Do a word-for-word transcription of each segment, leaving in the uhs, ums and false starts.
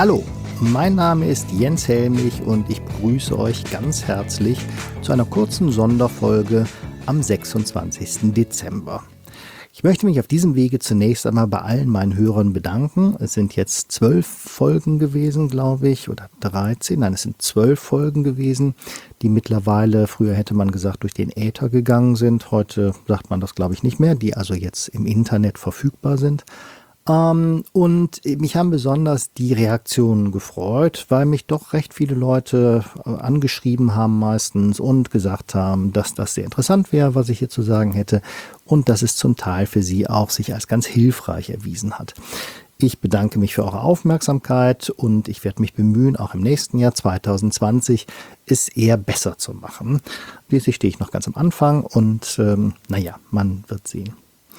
Hallo, mein Name ist Jens Helmich und ich begrüße euch ganz herzlich zu einer kurzen Sonderfolge am sechsundzwanzigsten Dezember. Ich möchte mich auf diesem Wege zunächst einmal bei allen meinen Hörern bedanken. Es sind jetzt zwölf Folgen gewesen, glaube ich, oder dreizehn, nein, es sind zwölf Folgen gewesen, die mittlerweile, früher hätte man gesagt, durch den Äther gegangen sind. Heute sagt man das, glaube ich, nicht mehr, die also jetzt im Internet verfügbar sind. Ähm, und mich haben besonders die Reaktionen gefreut, weil mich doch recht viele Leute äh, angeschrieben haben meistens und gesagt haben, dass das sehr interessant wäre, was ich hier zu sagen hätte und dass es zum Teil für sie auch sich als ganz hilfreich erwiesen hat. Ich bedanke mich für eure Aufmerksamkeit und ich werde mich bemühen, auch im nächsten Jahr zwanzig zwanzig es eher besser zu machen. Schließlich stehe ich noch ganz am Anfang und ähm, naja, man wird sehen.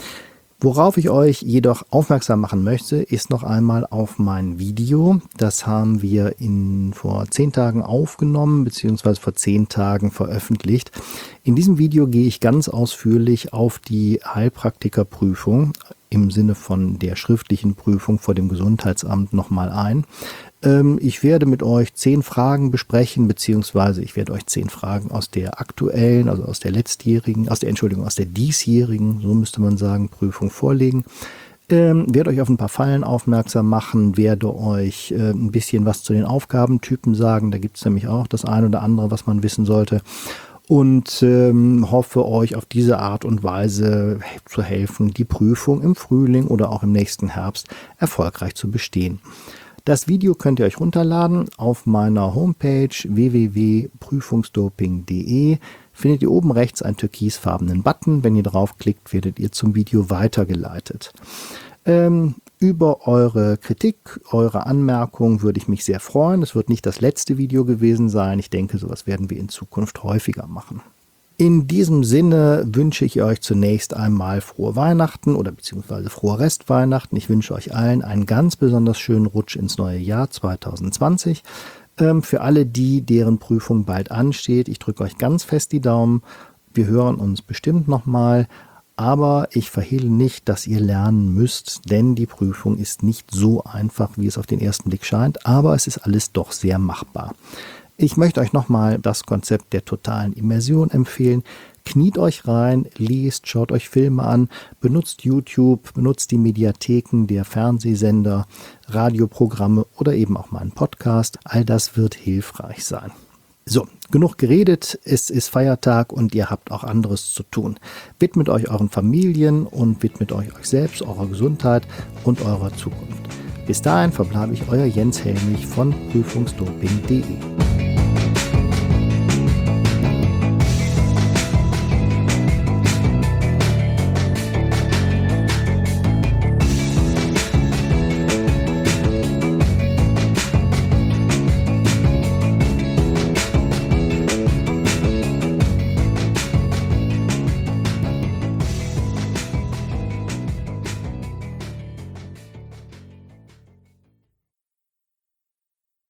Worauf ich euch jedoch aufmerksam machen möchte, ist noch einmal auf mein Video. Das haben wir in, vor zehn Tagen aufgenommen bzw. vor zehn Tagen veröffentlicht. In diesem Video gehe ich ganz ausführlich auf die Heilpraktikerprüfung im Sinne von der schriftlichen Prüfung vor dem Gesundheitsamt nochmal ein. Ich werde mit euch zehn Fragen besprechen, beziehungsweise ich werde euch zehn Fragen aus der aktuellen, also aus der letztjährigen, aus der Entschuldigung, aus der diesjährigen, so müsste man sagen, Prüfung vorlegen. Ähm, werde euch auf ein paar Fallen aufmerksam machen, werde euch äh, ein bisschen was zu den Aufgabentypen sagen. Da gibt es nämlich auch das eine oder andere, was man wissen sollte. Und ähm, hoffe euch auf diese Art und Weise zu helfen, die Prüfung im Frühling oder auch im nächsten Herbst erfolgreich zu bestehen. Das Video könnt ihr euch runterladen auf meiner Homepage w w w punkt prüfungsdoping punkt de. Findet ihr oben rechts einen türkisfarbenen Button. Wenn ihr draufklickt, werdet ihr zum Video weitergeleitet. Ähm, über eure Kritik, eure Anmerkungen würde ich mich sehr freuen. Es wird nicht das letzte Video gewesen sein. Ich denke, sowas werden wir in Zukunft häufiger machen. In diesem Sinne wünsche ich euch zunächst einmal frohe Weihnachten oder beziehungsweise frohe Restweihnachten. Ich wünsche euch allen einen ganz besonders schönen Rutsch ins neue Jahr zwanzig zwanzig. Ähm, für alle die, deren Prüfung bald ansteht, ich drücke euch ganz fest die Daumen. Wir hören uns bestimmt nochmal, aber ich verhehle nicht, dass ihr lernen müsst, denn die Prüfung ist nicht so einfach, wie es auf den ersten Blick scheint, aber es ist alles doch sehr machbar. Ich möchte euch nochmal das Konzept der totalen Immersion empfehlen. Kniet euch rein, lest, schaut euch Filme an, benutzt YouTube, benutzt die Mediatheken der Fernsehsender, Radioprogramme oder eben auch meinen Podcast. All das wird hilfreich sein. So, genug geredet, es ist Feiertag und ihr habt auch anderes zu tun. Widmet euch euren Familien und widmet euch euch selbst, eurer Gesundheit und eurer Zukunft. Bis dahin verbleibe ich euer Jens Helmich von prüfungsdoping punkt de.